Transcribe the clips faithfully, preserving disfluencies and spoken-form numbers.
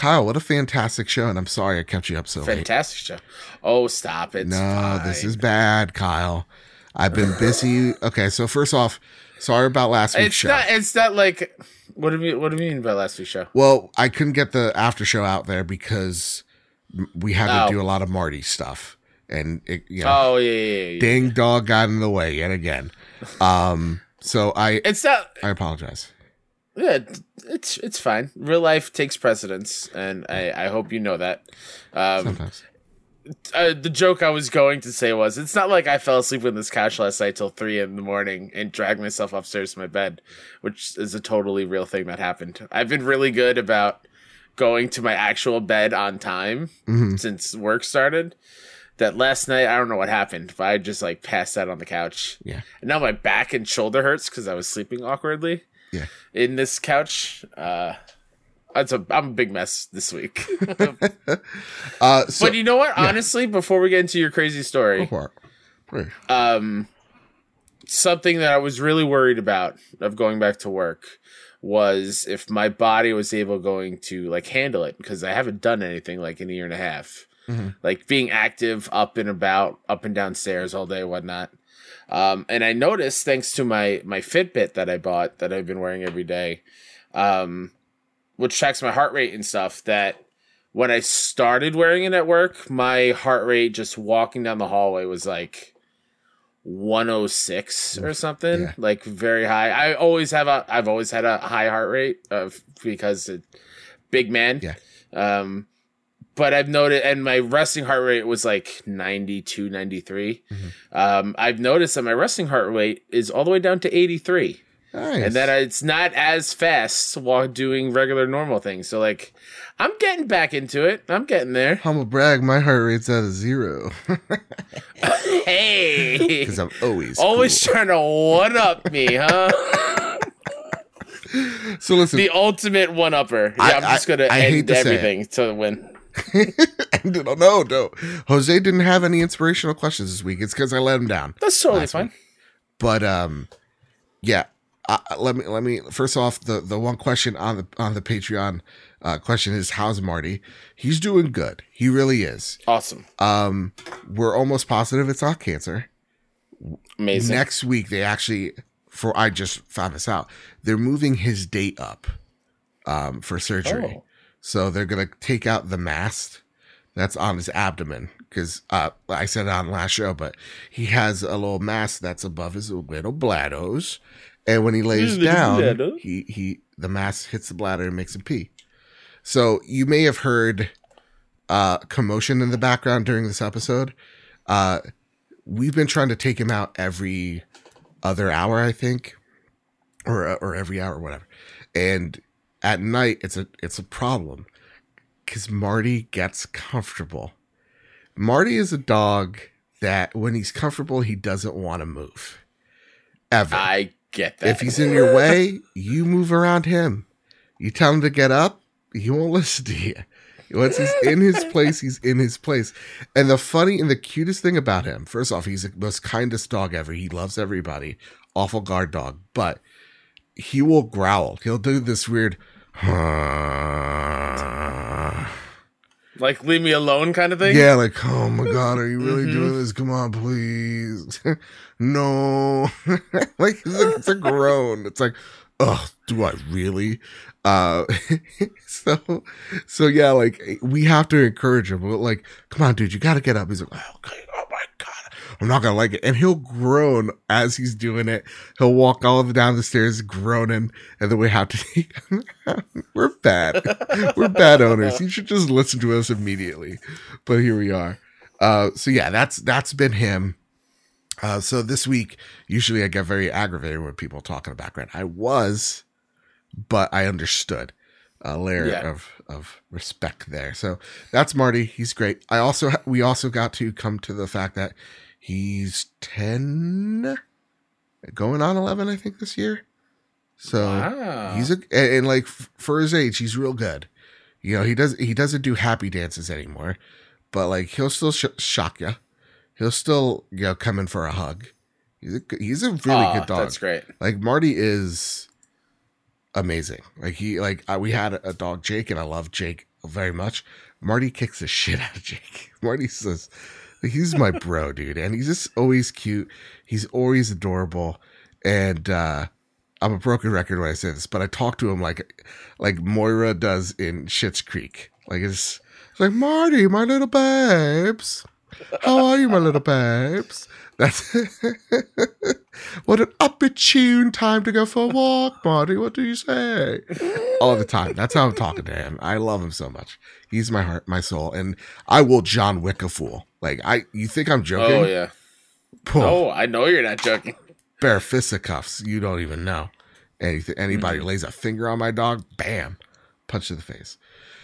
Kyle, what a fantastic show, and I'm sorry I kept you up so late. Fantastic show. Oh, stop it. No, fine. this is bad, Kyle. I've been busy. Okay, so first off, sorry about last week's it's show. Not, it's not like, what do you, what do you mean by last week's show? Well, I couldn't get the after show out there because we had to Oh. do a lot of Marty stuff. And, it, you know, Oh, yeah, yeah, yeah. ding dog got in the way yet again. Um, so I, It's not, I apologize. yeah, it's it's fine. Real life takes precedence, and I, I hope you know that. Um, Sometimes. uh, the joke I was going to say was, it's not like I fell asleep on this couch last night till three in the morning and dragged myself upstairs to my bed, which is a totally real thing that happened. I've been really good about going to my actual bed on time Mm-hmm. since work started. That last night, I don't know what happened, but I just like passed out on the couch. Yeah. And now my back and shoulder hurts because I was sleeping awkwardly Yeah. in this couch. Uh, it's a, I'm a big mess this week. Uh, so, But you know what? yeah. Honestly, before we get into your crazy story, go for it. Please. um, something that I was really worried about of going back to work was if my body was able going to like handle it, because I haven't done anything like in a year and a half, Mm-hmm. like being active up and about, up and down stairs all day, whatnot. Um, and I noticed, thanks to my my Fitbit that I bought that I've been wearing every day, um, which tracks my heart rate and stuff, that when I started wearing it at work, my heart rate just walking down the hallway was like one oh six or something, Yeah. like very high. I always have a, I've always had a high heart rate of because it, big man. Yeah. Um, but I've noted, and my resting heart rate was like ninety-two, ninety-three. Mm-hmm. Um, I've noticed that my resting heart rate is all the way down to eighty-three. Nice. And that it's not as fast while doing regular normal things. So like, I'm getting back into it. I'm getting there. Humble brag, my heart rate's at a zero. Hey, Because I'm always always cool. trying to one up me, huh? So listen, The ultimate one upper. Yeah, I- I'm just I- gonna I hate end to say it. everything to win. no, no, no. Jose didn't have any inspirational questions this week. It's because I let him down. That's totally Last fine. week. But um, yeah. Uh, let me let me first off the the one question on the on the Patreon uh, question is, how's Marty? He's doing good. He really is. Awesome. Um, we're almost positive it's not cancer. Amazing. Next week they actually, for I just found this out, they're moving his date up um, for surgery. Oh. So they're gonna take out the mass that's on his abdomen, because uh, I said it on the last show, but he has a little mass that's above his little bladders, and when he lays Little down, bladder. he he the mass hits the bladder and makes him pee. So you may have heard uh, commotion in the background during this episode. Uh, we've been trying to take him out every other hour, I think, or or every hour, whatever, and at night it's a it's a problem because Marty gets comfortable. Marty is a dog that when he's comfortable, he doesn't want to move ever. I get that. If he's in your way, you move around him. You tell him to get up, he won't listen to you. Once he's in his place, he's in his place. And the funny and the cutest thing about him, first off, he's the most kindest dog ever. He loves everybody. Awful guard dog. But he will growl. He'll do this weird like, leave me alone kind of thing? yeah, like, oh my God, are you really doing this? Come on, please. No. Like, it's, like, it's a groan. It's like, oh, do I really? Uh, so, so yeah, like, we have to encourage him. But like, come on, dude, you got to get up. He's like, oh, okay, oh my God, I'm not going to like it. And he'll groan as he's doing it. He'll walk all the way down the stairs groaning. And then we have to take him out. We're bad. We're bad owners. You should just listen to us immediately. But here we are. Uh, so yeah, that's, that's been him. Uh, so this week, usually I get very aggravated when people talk in the background. I was, but I understood a layer Yeah. of, of respect there. So that's Marty. He's great. I also, we also got to come to the fact that he's ten, going on eleven, I think, this year. So Wow. he's a, and, and like f- for his age, he's real good. You know, he does, he doesn't do happy dances anymore, but like he'll still sh- shock you. He'll still, you know, come in for a hug. He's a, he's a really Aw, good dog. That's great. Like Marty is amazing. Like he, like uh, we had a, a dog, Jake, and I love Jake very much. Marty kicks the shit out of Jake. Marty says, he's my bro, dude. And he's just always cute. He's always adorable. And uh, I'm a broken record when I say this, but I talk to him like like Moira does in Schitt's Creek. Like it's, it's like, Marty, my little babes. How are you, my little babes? That's what an opportune time to go for a walk, Marty. What do you say? All the time. That's how I'm talking to him. I love him so much. He's my heart, my soul, and I will John Wick a fool. Like I, you think I'm joking? Oh yeah. Oh, I know you're not joking. Bare fisticuffs. You don't even know. Anything. Anybody mm-hmm. lays a finger on my dog, bam, punch to the face.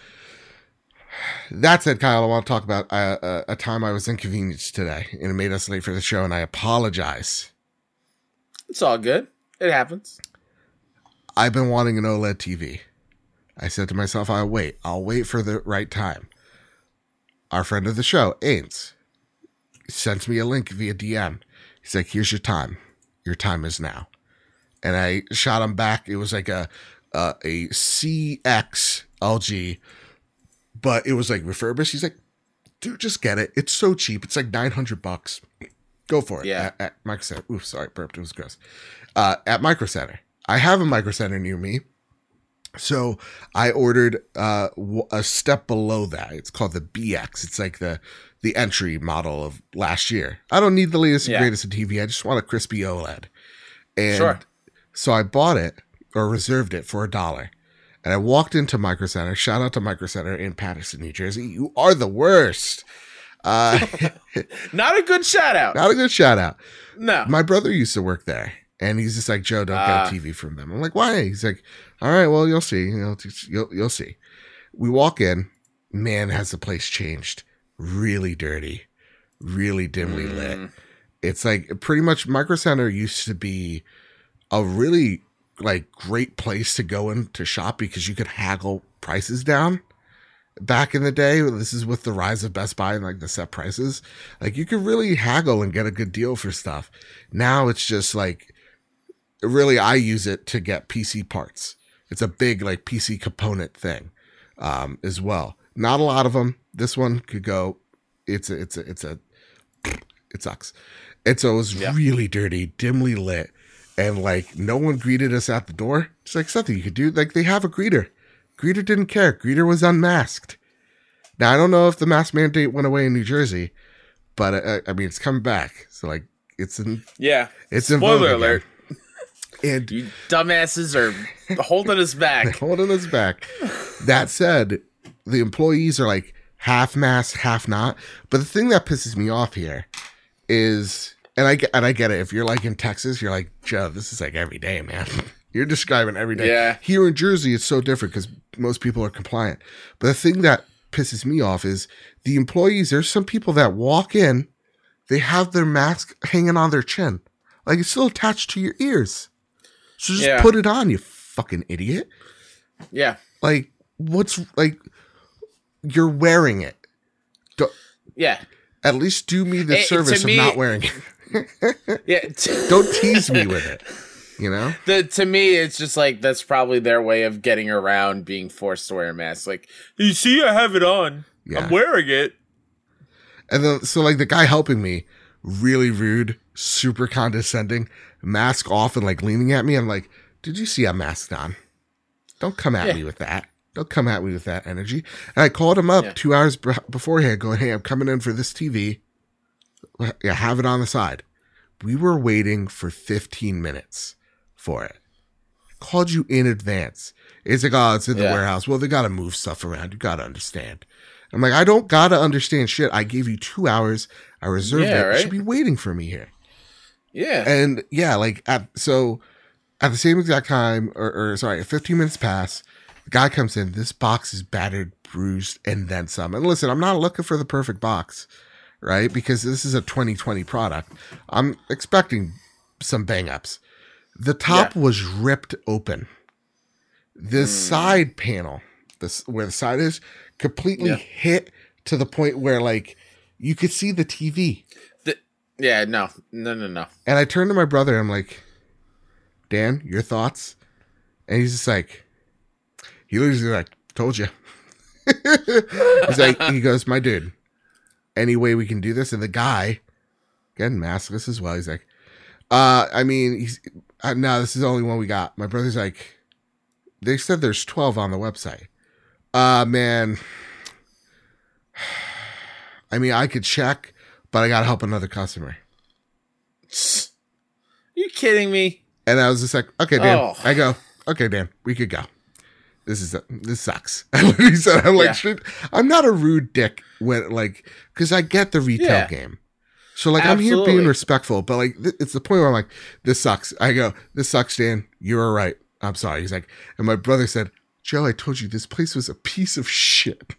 That said, Kyle, I want to talk about a, a, a time I was inconvenienced today, and it made us late for the show, and I apologize. It's all good. It happens. I've been wanting an OLED T V. I said to myself, I'll wait. I'll wait for the right time. Our friend of the show, Ains, sent me a link via D M. He's like, here's your time. Your time is now. And I shot him back. It was like a, a, a C X L G, but it was like refurbished. He's like, dude, just get it. It's so cheap. It's like nine hundred bucks. Go for it. Yeah. At, at Micro Center. Oof, sorry, burped. It was gross. Uh, at Micro Center. I have a Micro Center near me. So I ordered uh, a step below that. It's called the B X. It's like the, the entry model of last year. I don't need the latest and yeah. greatest in T V. I just want a crispy OLED. And sure. So I bought it or reserved it for a dollar. And I walked into Micro Center. Shout out to Micro Center in Patterson, New Jersey. You are the worst. Uh, not a good shout out. Not a good shout out. No. My brother used to work there. And he's just like, Joe, don't uh, get a T V from them. I'm like, why? He's like, all right, well, you'll see. You'll, you'll, you'll see. We walk in. Man, has the place changed. Really dirty. Really dimly mm. lit. It's like pretty much Micro Center used to be a really like great place to go in to shop because you could haggle prices down. Back in the day, this is with the rise of Best Buy and like the set prices. Like you could really haggle and get a good deal for stuff. Now it's just like, really, I use it to get P C parts. It's a big like P C component thing um, as well. Not a lot of them. This one could go. It's a, it's a, it's a, it sucks. And so it was yeah. really dirty, dimly lit. And like no one greeted us at the door. It's like something you could do. Like they have a greeter. Greeter didn't care. Greeter was unmasked. Now I don't know if the mask mandate went away in New Jersey, but uh, I mean it's coming back. So like it's in yeah. It's in spoiler alert. And you dumbasses are holding us back. holding us back. That said, the employees are like half masked, half not. But the thing that pisses me off here is. And I get, and I get it. If you're like in Texas, you're like, Joe, this is like every day, man. You're describing every day. Yeah. Here in Jersey, it's so different because most people are compliant. But the thing that pisses me off is the employees. There's some people that walk in, they have their mask hanging on their chin. Like it's still attached to your ears. So just yeah. put it on, you fucking idiot. Yeah. Like, what's like, you're wearing it. Don't, yeah. At least do me the it, service me, of not wearing it. yeah, don't tease me with it. You know, the to me, it's just like that's probably their way of getting around being forced to wear a mask. Like, you see, I have it on. Yeah. I'm wearing it. And then, so like the guy helping me, really rude, super condescending, mask off and like leaning at me. I'm like, did you see I'm masked on? Don't come at yeah. me with that. Don't come at me with that energy. And I called him up yeah. two hours b- beforehand, going, "Hey, I'm coming in for this T V. Yeah, have it on the side." We were waiting for fifteen minutes for it. Called you in advance. It's like, oh, it's in the yeah. warehouse. Well, they got to move stuff around. You got to understand. I'm like, I don't got to understand shit. I gave you two hours. I reserved yeah, it. Right? You should be waiting for me here. Yeah. And yeah, like, at, so at the same exact time, or, or sorry, fifteen minutes pass, the guy comes in. This box is battered, bruised, and then some. And listen, I'm not looking for the perfect box. Right? Because this is a twenty twenty product. I'm expecting some bang ups. The top yeah. was ripped open. The mm. side panel, this where the side is, completely yeah. hit to the point where like you could see the T V. The, yeah, no, no, no, no. And I turned to my brother and I'm like, Dan, your thoughts? And he's just like, he literally like, told you. He's like, he goes, my dude, any way we can do this? And the guy, again, maskless as well. He's like, uh, I mean, he's, uh, no, this is the only one we got. My brother's like, they said there's twelve on the website. Uh, man, I mean, I could check, but I got to help another customer. You kidding me? And I was just like, okay, Dan. Oh. I go, okay, Dan, we could go. This is, this sucks. He said, I'm like, Yeah. shit. I'm not a rude dick when, like, because I get the retail Yeah. game. So, like, I'm Absolutely. here being respectful, but, like, th- it's the point where I'm like, this sucks. I go, this sucks, Dan. You were right. I'm sorry. He's like, and my brother said, Joe, I told you this place was a piece of shit.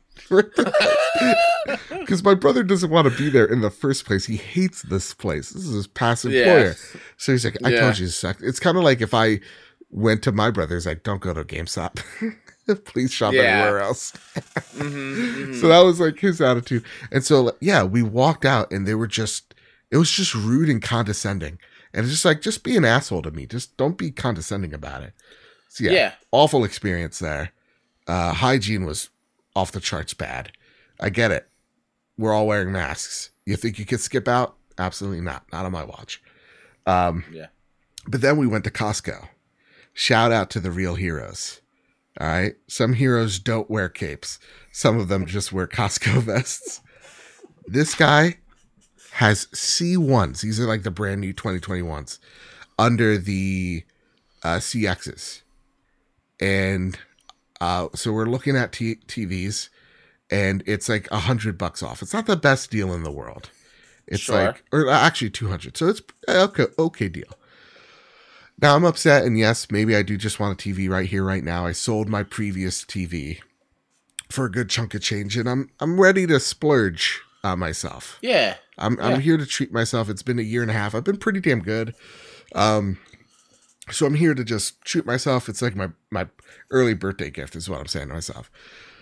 Because my brother doesn't want to be there in the first place. He hates this place. This is his past employer. Yeah. So he's like, I Yeah. told you this sucked. It's kind of like if I went to my brother's, like, don't go to GameStop. Please shop Yeah. anywhere else. Mm-hmm, mm-hmm. So that was like his attitude. And so, like, yeah, we walked out and they were just, it was just rude and condescending. And it's just like, just be an asshole to me. Just don't be condescending about it. So yeah, Yeah. awful experience there. Uh, hygiene was off the charts bad. I get it. We're all wearing masks. You think you could skip out? Absolutely not. Not on my watch. Um, Yeah. But then we went to Costco. Shout out to the real heroes. All right. Some heroes don't wear capes. Some of them just wear Costco vests. This guy has C ones. These are like the brand new twenty twenty-ones under the uh, C Xs. And uh, so we're looking at t- TVs and it's like a hundred bucks off. It's not the best deal in the world. It's Sure. like, or actually two hundred. So it's okay, okay deal. Now I'm upset, and yes, maybe I do just want a T V right here, right now. I sold my previous T V for a good chunk of change, and I'm I'm ready to splurge on myself. Yeah. I'm Yeah. I'm here to treat myself. It's been a year and a half. I've been pretty damn good. Um, so I'm here to just treat myself. It's like my my early birthday gift is what I'm saying to myself.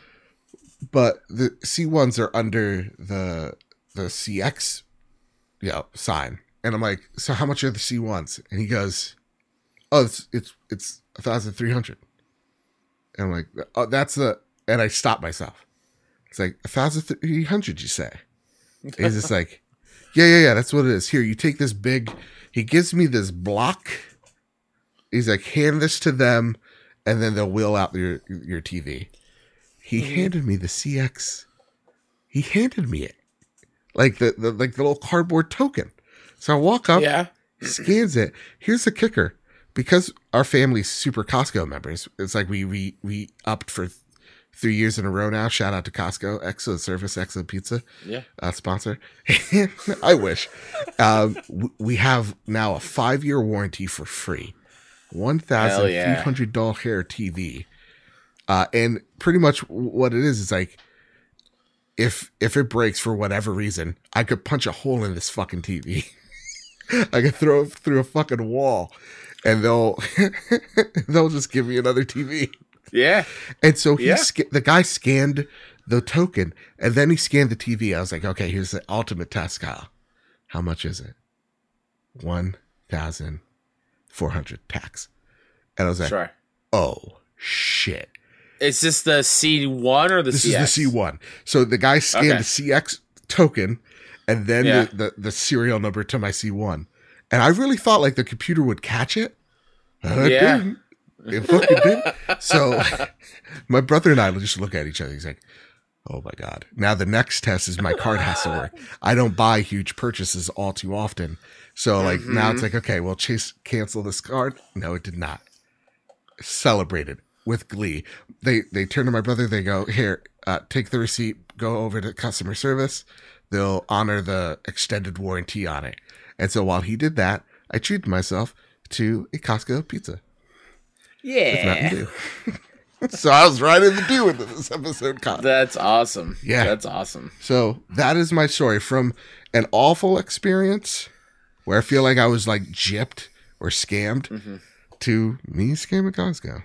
But the C ones are under the the C X, you know, sign, and I'm like, so how much are the C ones? And he goes, oh, it's it's it's a thousand three hundred. And I'm like, oh, that's the. And I stop myself. It's like a thousand three hundred. You say? And he's just like, yeah, yeah, yeah. That's what it is. Here, you take this big. He gives me this block. He's like, hand this to them, and then they'll wheel out your your T V. He Mm-hmm. handed me the C X. He handed me it, like the, the like the little cardboard token. So I walk up, Yeah. scans it. Here's the kicker: because our family's super Costco members, it's like we we we upped for th- three years in a row now. Shout out to Costco, excellent service, excellent pizza. Yeah. Uh, sponsor. I wish. Um, w- we have now a five year warranty for free. one thousand three hundred dollars hair T V. Uh, and pretty much what it is is like, if if it breaks for whatever reason, I could punch a hole in this fucking T V. I could throw it through a fucking wall, and they'll they'll just give me another T V. Yeah. And so he Yeah. sca- the guy scanned the token, and then he scanned the T V. I was like, okay, here's the ultimate test, Kyle. How much is it? One thousand four hundred tax. And I was like, Sure. oh shit. Is this the C one or the This C X? is the C one. So the guy scanned Okay. the C X token and then Yeah. the, the, the serial number to my C one. And I really thought like the computer would catch it. Uh, it Yeah. didn't. It fucking didn't. So my brother and I will just look at each other. He's like, oh my God. Now the next test is my card has to work. I don't buy huge purchases all too often. So like now it's like, okay, well, Chase cancel this card. No, it did not. Celebrated with glee. They they turn to my brother. They go, here, uh, take the receipt, go over to customer service. They'll honor the extended warranty on it. And so while he did that, I treated myself to a Costco pizza. With Mountain Yeah. Dew. So I was right in the dew into this episode, Kyle. That's awesome. Yeah. That's awesome. So that is my story from an awful experience where I feel like I was like gypped or scammed Mm-hmm. to me scamming Costco.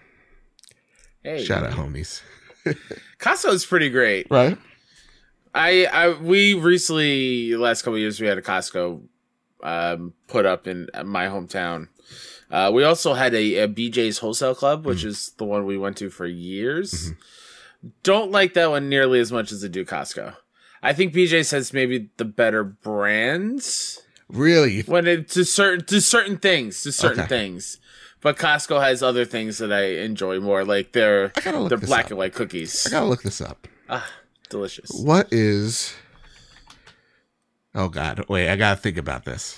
Hey. Shout out, homies. Costco's pretty great. Right? I, I we recently the last couple of years we had a Costco um, put up in my hometown. Uh, we also had a, a B J's Wholesale Club, which Mm-hmm. is the one we went to for years. Mm-hmm. Don't like that one nearly as much as I do Costco. I think B J's has maybe the better brands. Really? When it to certain to certain things, to certain Okay. things. But Costco has other things that I enjoy more, like their I gotta look their this black up. and white cookies. I gotta look this up. Ah, delicious. What is? Oh God! Wait, I gotta think about this.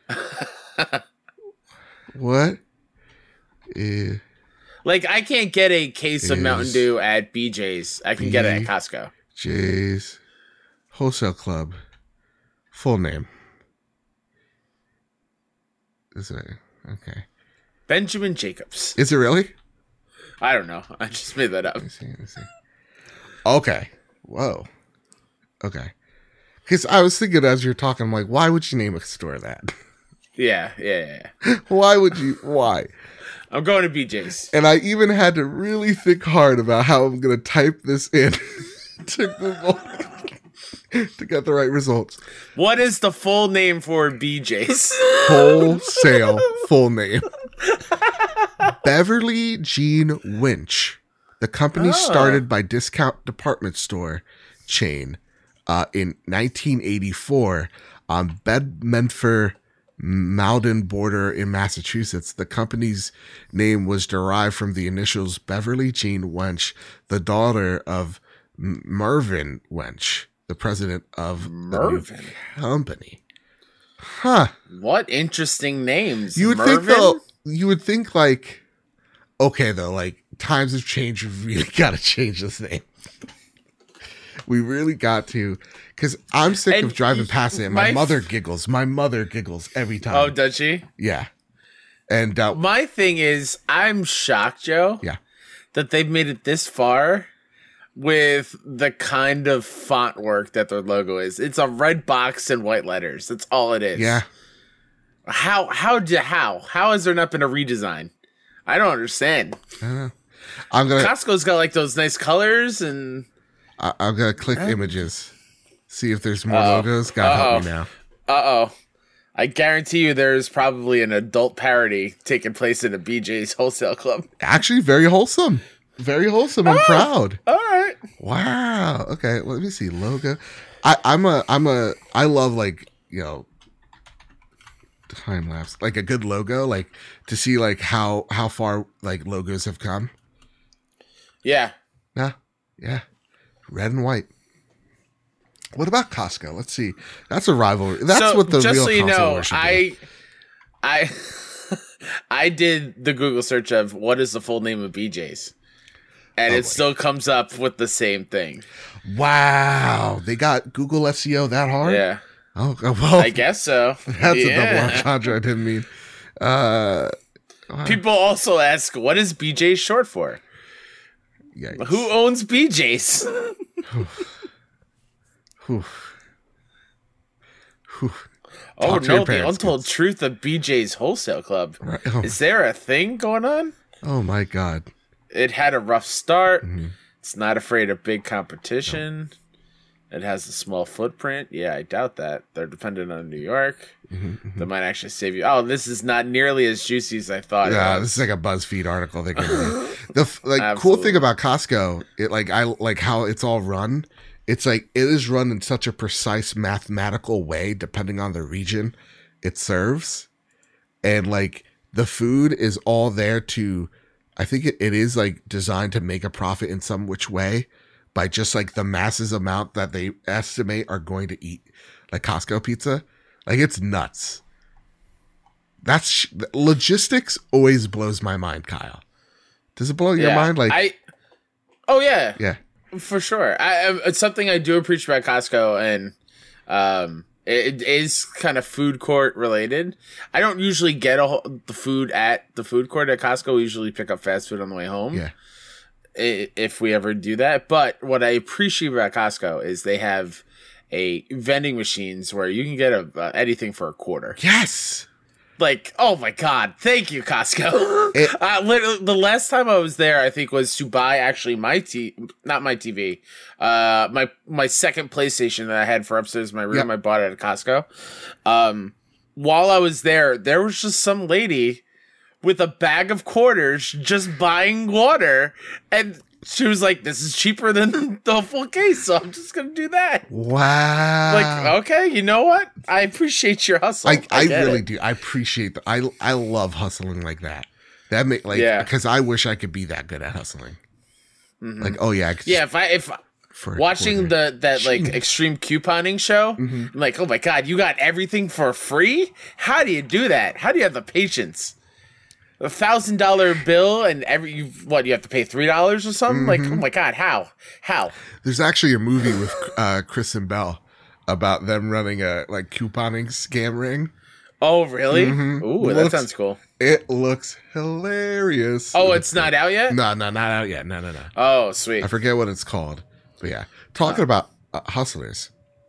What is Like I can't get a case of Mountain Is Dew at B J's. I can get it B- at Costco. J's Wholesale Club full name? Is it okay? Benjamin Jacobs. Is it really? I don't know. I just made that up. Let me see. Let me see. Okay. Whoa. Okay. Because I was thinking as you're talking, I'm like, why would you name a store that? Yeah, yeah, yeah. yeah. Why would you? Why? I'm going to B J's. And I even had to really think hard about how I'm going to type this in to Google to get the right results. What is the full name for B J's? Wholesale full name. Beverly Jean Winch. The company Oh. started by discount department store chain uh, in nineteen eighty-four on Bedminster Malden border in Massachusetts. The company's name was derived from the initials Beverly Jean Wench, the daughter of M- Mervyn Wench, the president of the new Mervyn? company. Huh. What interesting names. You would Mervyn? think though, you would think like, okay though, like times have changed. We really got to change this name. We really got to, because I'm sick And of driving past it. And my, my f- mother giggles. My mother giggles every time. Oh, does she? Yeah. And uh, My thing is, I'm shocked, Joe. yeah, That they've made it this far with the kind of font work that their logo is. It's a red box and white letters. That's all it is. yeah. How how do how how has there not been a redesign? I don't understand. I don't know. I'm gonna Costco's got like those nice colors and I, I'm gonna click images, see if there's more Uh-oh. logos. God help me Uh-oh. now. uh oh. I guarantee you there's probably an adult parody taking place in a B J's wholesale club. Actually, very wholesome. Very wholesome. I'm Oh. proud. All right. Wow. Okay. Let me see logo. I, I'm a. I'm a. I love like you know. Time lapse, like a good logo, like to see like how how far like logos have come. Yeah. Yeah, yeah, red and white. What about Costco? Let's see. That's a rivalry. That's So, what the just real so you console know, war should be. I I I did the Google search of what is the full name of B J's. And Oh, it boy. still comes up with the same thing. Wow, they got Google S E O that hard. Yeah. Oh well, I guess so. that's a Yeah. double entendre. I didn't mean. Uh, People also ask, what is B J short for? yikes. Who owns B J's? Whew. Whew. Oh Talk to your no, the parents, untold kids. truth of B J's wholesale club. Right. Oh, Is there a thing going on? oh my god. It had a rough start. Mhm. It's not afraid of big competition. It has a small footprint. Yeah, I doubt that. They're dependent on New York. Mhm, That might actually save you. Oh, this is not nearly as juicy as I thought. Yeah, it this was. is like a BuzzFeed article. They can the f- like cool Absolutely. thing about Costco, it like I like how it's all run. It's like it is run in such a precise mathematical way, depending on the region it serves, and like the food is all there to. I think it, it is like designed to make a profit in some which way by just like the masses amount that they estimate are going to eat like Costco pizza. Like it's nuts. That's sh- logistics always blows my mind, Kyle. Does it blow your Yeah, mind? Like, I. Oh yeah, yeah, for sure. I, I- it's something I do appreciate about Costco, and um, it, it is kind of food court related. I don't usually get a, whole- the food at the food court at Costco. We usually pick up fast food on the way home. yeah, i- if we ever do that. But what I appreciate about Costco is they have a vending machines where you can get a, uh, anything for a quarter. yes. Like, oh my god, thank you, Costco. It- uh, literally, the last time I was there, I think was to buy actually my t, not my T V, uh, my my second PlayStation that I had for upstairs in my room. Yep. I bought it at Costco. Um, while I was there, there was just some lady with a bag of quarters just buying water, and She was like, "This is cheaper than the full case, so I'm just gonna do that." Wow. Like, okay, you know what? I appreciate your hustle. I, I, I really it. do. I appreciate that. I I love hustling like that. That make like Yeah. because I wish I could be that good at hustling. Mm-hmm. Like, oh yeah, I could yeah. If I if watching the that like Jeez. extreme couponing show, mm-hmm. I'm like, oh my god, you got everything for free? How do you do that? How do you have the patience? A thousand dollar bill and every you what you have to pay three dollars or something? Mm-hmm. Like, oh my god, how? How? There's actually a movie with uh, Kristen Bell about them running a like couponing scam ring. Oh really? Mm-hmm. Ooh, looks, that sounds cool. It looks hilarious. Oh, it's not out yet? No, no, not out yet. No, no, no. Oh, sweet. I forget what it's called, but yeah, talking uh, about uh, hustlers.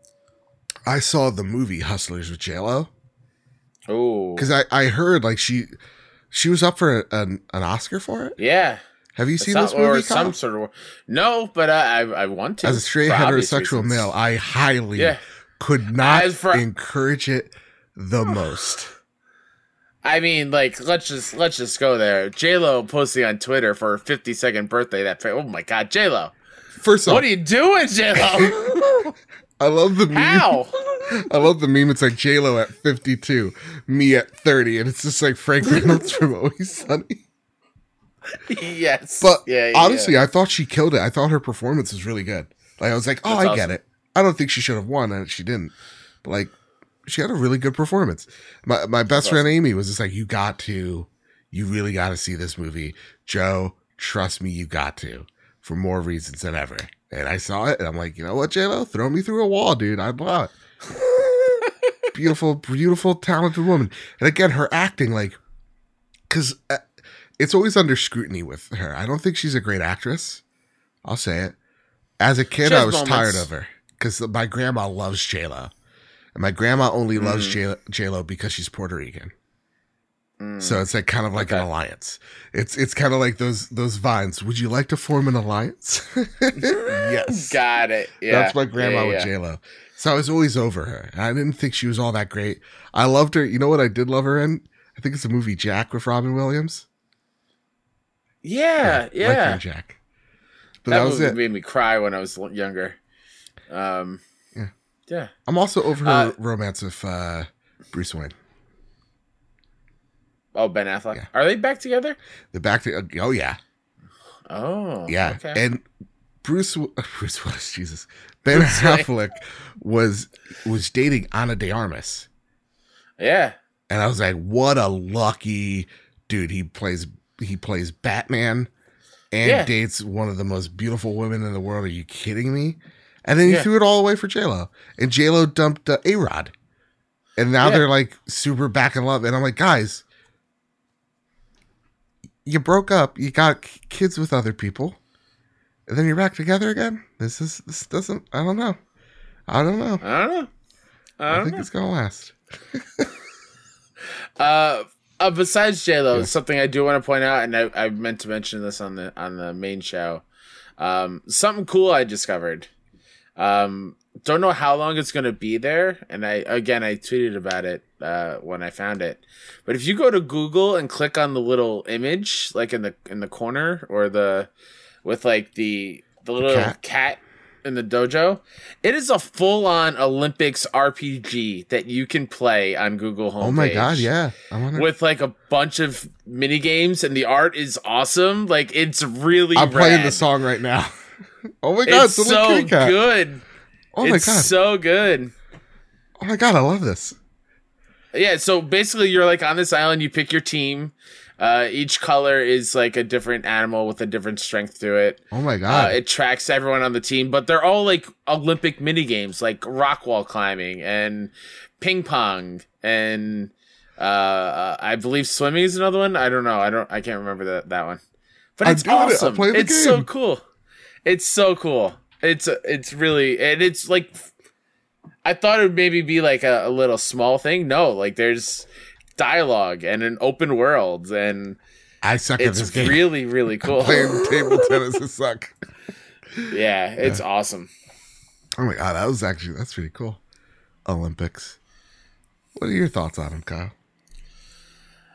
I saw the movie Hustlers with J Lo. Oh, because I I heard like she. She was up for a, an an Oscar for it. Yeah. Have you seen some, this movie? Or some sort of no, but I I, I want to. As a straight heterosexual male, I highly yeah. could not for, encourage it the most. I mean, like let's just let's just go there. J Lo posting on Twitter for her fifty-second birthday. That oh my god, J Lo. First off, what are you doing, J Lo? I love the meme. How? I love the meme. It's like J Lo at fifty-two, me at thirty, and it's just like Frank Reynolds from Always Sunny. Yes, but yeah, honestly, yeah. I thought she killed it. I thought her performance was really good. Like I was like, oh, That's I awesome. get it. I don't think she should have won, and she didn't. But like, she had a really good performance. My my best That's friend awesome. Amy was just like, you got to, you really got to see this movie, Joe. Trust me, you got to, for more reasons than ever. And I saw it, and I'm like, you know what, J Lo, throw me through a wall, dude. I'd love it. Beautiful, beautiful, talented woman. And again, her acting, like, because uh, it's always under scrutiny with her. I don't think she's a great actress. I'll say it. As a kid, I was moments. tired of her because my grandma loves J Lo, and my grandma only mm. loves J Lo because she's Puerto Rican. Mm. So it's like kind of like okay. an alliance. It's it's kind of like those those vines. Would you like to form an alliance? Yes, got it. Yeah, that's my grandma yeah, yeah. with J Lo. So I was always over her. I didn't think she was all that great. I loved her. You know what I did love her in? I think it's the movie Jack with Robin Williams. Yeah, yeah. yeah. Like Jack. But that, that was movie it. made me cry when I was younger. Um, yeah, yeah. I'm also over her uh, romance with uh, Bruce Wayne. Oh, Ben Affleck. Yeah. Are they back together? They're back to. Oh yeah. Oh yeah. Okay. And Bruce Bruce Willis, Jesus, Ben Bruce Affleck was was dating Ana de Armas. Yeah. And I was like, what a lucky dude. He plays he plays Batman and yeah. dates one of the most beautiful women in the world. Are you kidding me? And then he yeah. threw it all away for J-Lo. And J-Lo dumped uh, A-Rod. And now yeah. they're like super back in love. And I'm like, guys, you broke up. You got kids with other people. And then you're back together again? This is this doesn't I don't know. I don't know. I don't know. I, don't I think know. it's gonna last. uh Uh, besides J-Lo, yeah. something I do want to point out, and I, I meant to mention this on the on the main show. Um, something cool I discovered. Um, don't know how long it's going to be there, and I again I tweeted about it uh, when I found it. But if you go to Google and click on the little image, like in the in the corner, or the with like the the little cat, cat in the dojo, it is a full-on Olympics R P G that you can play on Google homepage. Oh my god, yeah. I wonder... With like a bunch of mini games, and the art is awesome. Like it's really I'm rad. playing the song right now. Oh my god, it's so good. Oh my it's god. so good. Oh my god, I love this. Yeah, so basically you're like on this island, you pick your team. Uh, each color is like a different animal with a different strength to it. Oh my god! Uh, it tracks everyone on the team, but they're all like Olympic mini games, like rock wall climbing and ping pong, and uh, I believe swimming is another one. I don't know. I don't. I can't remember that that one. But it's awesome. It. It's game. so cool. It's so cool. It's it's really and it's like I thought it would maybe be like a, a little small thing. No, like there's dialogue and an open world, and I suck at this game. It's really, really cool. I'm playing table tennis is suck. Yeah, it's yeah. awesome. Oh my god, that was actually that's pretty cool. Olympics. What are your thoughts on them, Kyle?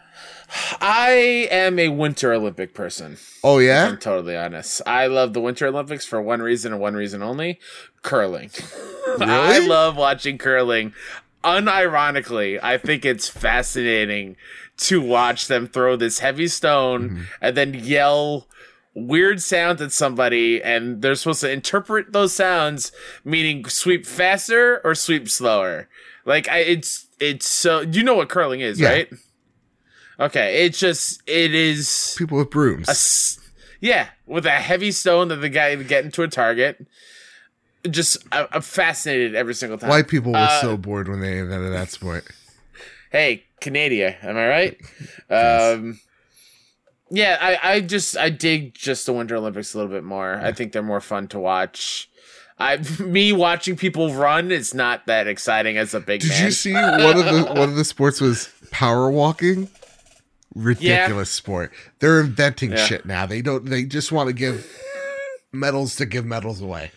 I am a Winter Olympic person. Oh, If yeah? I'm totally honest. I love the Winter Olympics for one reason and one reason only: curling. I Really? love watching curling. Unironically, I think it's fascinating to watch them throw this heavy stone Mm-hmm. and then yell weird sounds at somebody, and they're supposed to interpret those sounds, meaning sweep faster or sweep slower. Like, I, it's it's so you know what curling is, Yeah. right? Okay, it's just it is People with brooms. a s- yeah, with a heavy stone that the guy would get into a target. Just I, I'm fascinated every single time. White people were Uh, so bored when they invented that sport. Hey, Canada, am I right? Yes. Um, yeah, I, I just I dig just the Winter Olympics a little bit more. I think they're more fun to watch. I me watching people run is not that exciting as a big Did man. you see one of the one of the sports was power walking? Ridiculous sport. They're inventing Yeah. shit now. They don't. They just want to give medals to give medals away.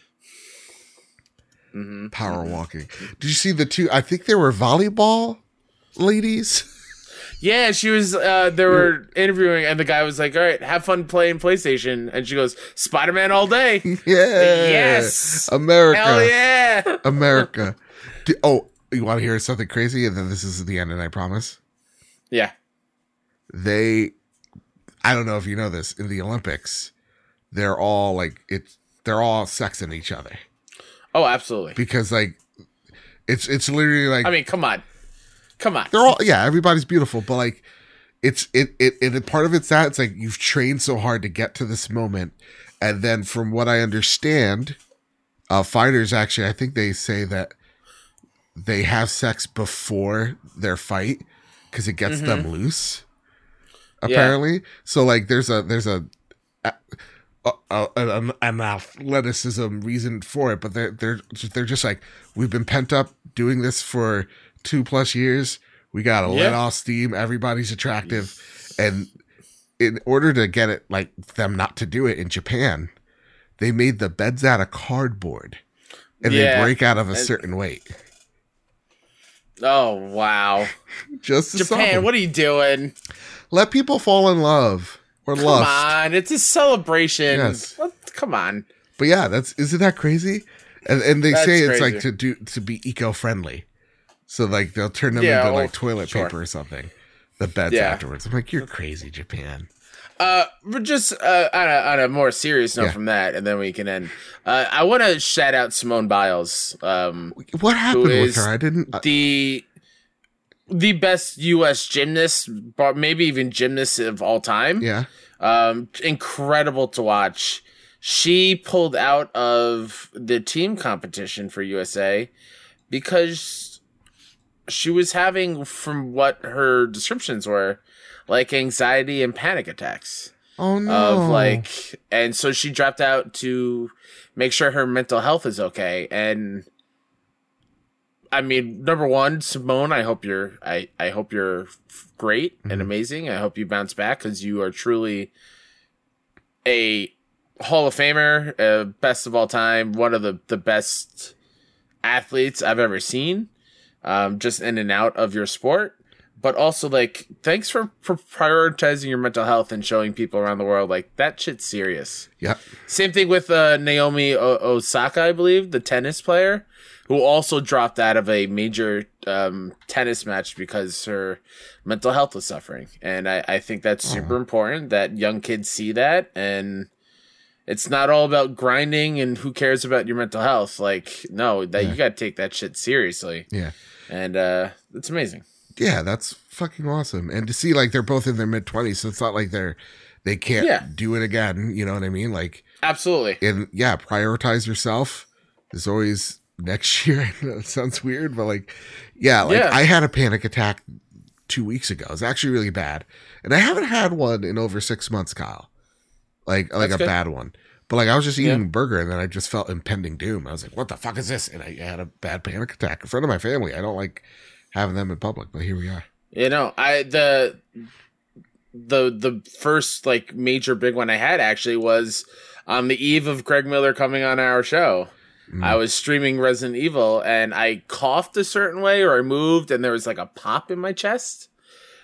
Mm-hmm. Power walking. Did you see the two? I think they were volleyball ladies. Yeah, she was. Uh, they were interviewing, and the guy was like, "All right, have fun playing PlayStation," and she goes, "Spider Man all day." Yeah. Yes. America. Hell yeah. America. Do- oh, you want to hear something crazy? And then this is the end, and I promise. Yeah. They, I don't know if you know this, in the Olympics, they're all like it's they're all sexing each other Oh, absolutely. because like it's it's literally like I mean, come on, come on. they're all yeah everybody's beautiful, but like it's it it, it part of it's that it's like you've trained so hard to get to this moment, and then from what I understand, uh, fighters actually I think they say that they have sex before their fight because it gets them loose. Apparently, so like there's a there's a, a, a an, an athleticism reason for it, but they're they're they're just like we've been pent up doing this for two plus years. We gotta let Yeah. off steam. Everybody's attractive, and in order to get it like them not to do it in Japan, they made the beds out of cardboard, and Yeah. they break out of a And- certain weight. Oh wow, Just to stop Japan, them. what are you doing? Let people fall in love or Come lust. on, it's a celebration. Yes. What? Come on. But yeah, that's isn't that crazy? And and they That's say it's crazy. like to do to be eco friendly, so like they'll turn them Yeah, into well, like toilet sure. paper or something. The beds Yeah. afterwards. I'm like, you're crazy, Japan. Uh, but just uh, on a on a more serious note Yeah. from that, and then we can end. Uh, I want to shout out Simone Biles. Um, What happened with is her? I didn't. uh, the the best U S gymnast, but maybe even gymnast of all time. yeah. Um, incredible to watch. She pulled out of the team competition for U S A because she was having, from what her descriptions were, like anxiety and panic attacks. Oh no. Of like, and so she dropped out to make sure her mental health is okay. And I mean, number one, Simone, I hope you're, I, I hope you're great and amazing. I hope you bounce back because you are truly a Hall of Famer, uh, best of all time, one of the, the best athletes I've ever seen, um, just in and out of your sport. But also, like, thanks for, for prioritizing your mental health and showing people around the world, like, that shit's serious. Yeah. Same thing with uh, Naomi o- Osaka, I believe, the tennis player, who also dropped out of a major um, tennis match because her mental health was suffering. And I, I think that's super important that young kids see that. And it's not all about grinding and who cares about your mental health. Like, no, that Yeah. you got to take that shit seriously. Yeah. And uh, it's amazing. Yeah, that's fucking awesome. And to see like they're both in their mid twenties, so it's not like they're they can't Yeah. do it again. You know what I mean? Like, Absolutely. and yeah, prioritize yourself. There's always next year. That sounds weird, but like, yeah, like Yeah. I had a panic attack two weeks ago. It was actually really bad, and I haven't had one in over six months, Kyle. Like, like That's a good. bad one. But like, I was just eating Yeah. a burger, and then I just felt impending doom. I was like, "What the fuck is this?" And I had a bad panic attack in front of my family. I don't like having them in public, but here we are. You know, I the the the first like major big one I had actually was on the eve of Greg Miller coming on our show. Mm. I was streaming Resident Evil and I coughed a certain way or I moved and there was like a pop in my chest.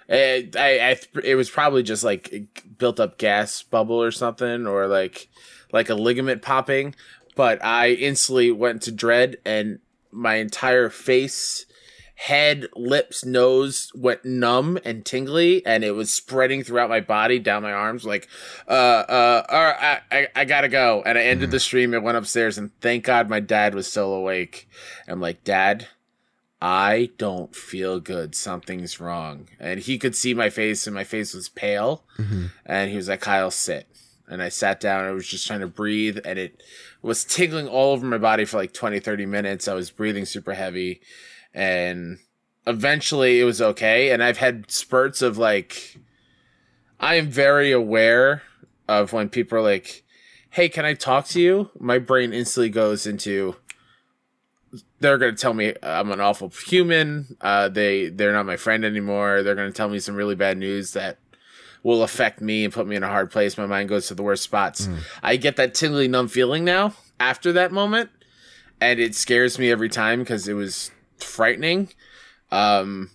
It, I, I, it was probably just like built up gas bubble or something, or like, like a ligament popping. But I instantly went to dread, and my entire face, head, lips, nose went numb and tingly, and it was spreading throughout my body, down my arms. Like, uh, uh, all right, I, I, I gotta go. And I ended mm. the stream and went upstairs, and thank God my dad was still awake. I'm like, Dad, I don't feel good. Something's wrong. And he could see my face, and my face was pale. Mm-hmm. And he was like, Kyle, sit. And I sat down. And I was just trying to breathe, and it was tingling all over my body for like twenty, thirty minutes. I was breathing super heavy, and eventually it was okay. And I've had spurts of like, I am very aware of when people are like, hey, can I talk to you? My brain instantly goes into, they're going to tell me I'm an awful human. Uh, they, they're not my friend anymore. They're going to tell me some really bad news that will affect me and put me in a hard place. My mind goes to the worst spots. Mm. I get that tingly, numb feeling now after that moment, and it scares me every time because it was frightening. Um,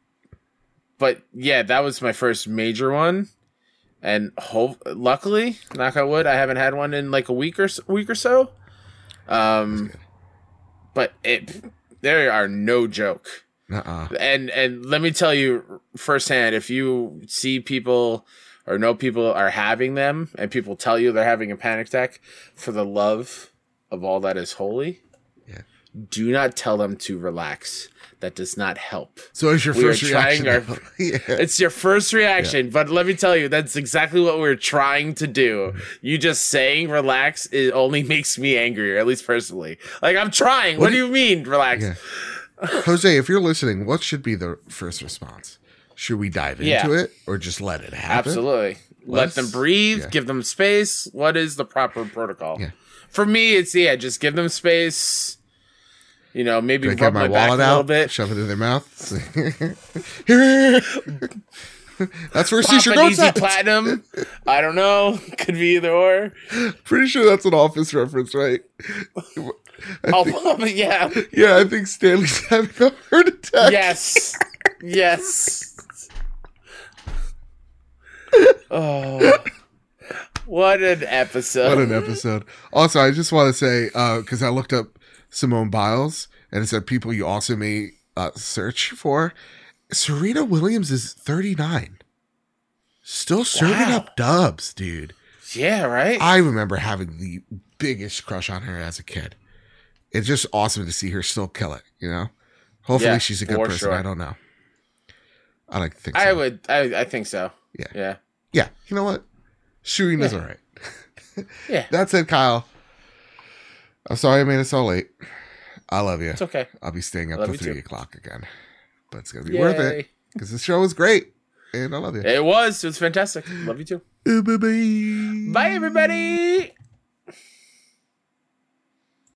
but yeah, that was my first major one, and hope, luckily, knock on wood, I haven't had one in like a week or so, week or so. Um, but it, there are no joke. Uh-uh. And and let me tell you firsthand, if you see people or know people are having them, and people tell you they're having a panic attack, for the love of all that is holy, yeah. do not tell them to relax. That does not help. So it's your we first reaction. Our, yeah. It's your first reaction, yeah. But let me tell you, that's exactly what we're trying to do. You just saying relax, it only makes me angrier, at least personally. Like, I'm trying. What, what do you mean, relax? Yeah. Jose, if you're listening, what should be the first response? Should we dive into yeah. it or just let it happen? Absolutely. Let's, Let them breathe, yeah. give them space. What is the proper protocol? Yeah. For me, it's, yeah, just give them space. You know, maybe rub my, my wallet back a little out, bit. Shove it in their mouth. That's where C-shirt goes Easy Platinum. I don't know. Could be either or. Pretty sure that's an Office reference, right? I oh, think, yeah. Yeah, I think Stanley's having a heart attack. Yes. Yes. Oh. What an episode. What an episode. Also, I just want to say, because uh, I looked up Simone Biles, and it said people you also may uh, search for. Serena Williams is thirty-nine. Still serving wow. up dubs, dude. Yeah, right? I remember having the biggest crush on her as a kid. It's just awesome to see her still kill it, you know? Hopefully yeah, she's a good person. Sure. I don't know. I like to think so. I would. I, I think so. Yeah. Yeah. Yeah. You know what? Serena's yeah. all right. Yeah. That said, Kyle, I'm sorry I made it so late. I love you. It's okay. I'll be staying up till three too. o'clock again. But it's going to be Yay. worth it because the show was great. And I love you. It was. It was fantastic. Love you too. Bye-bye. Bye, everybody.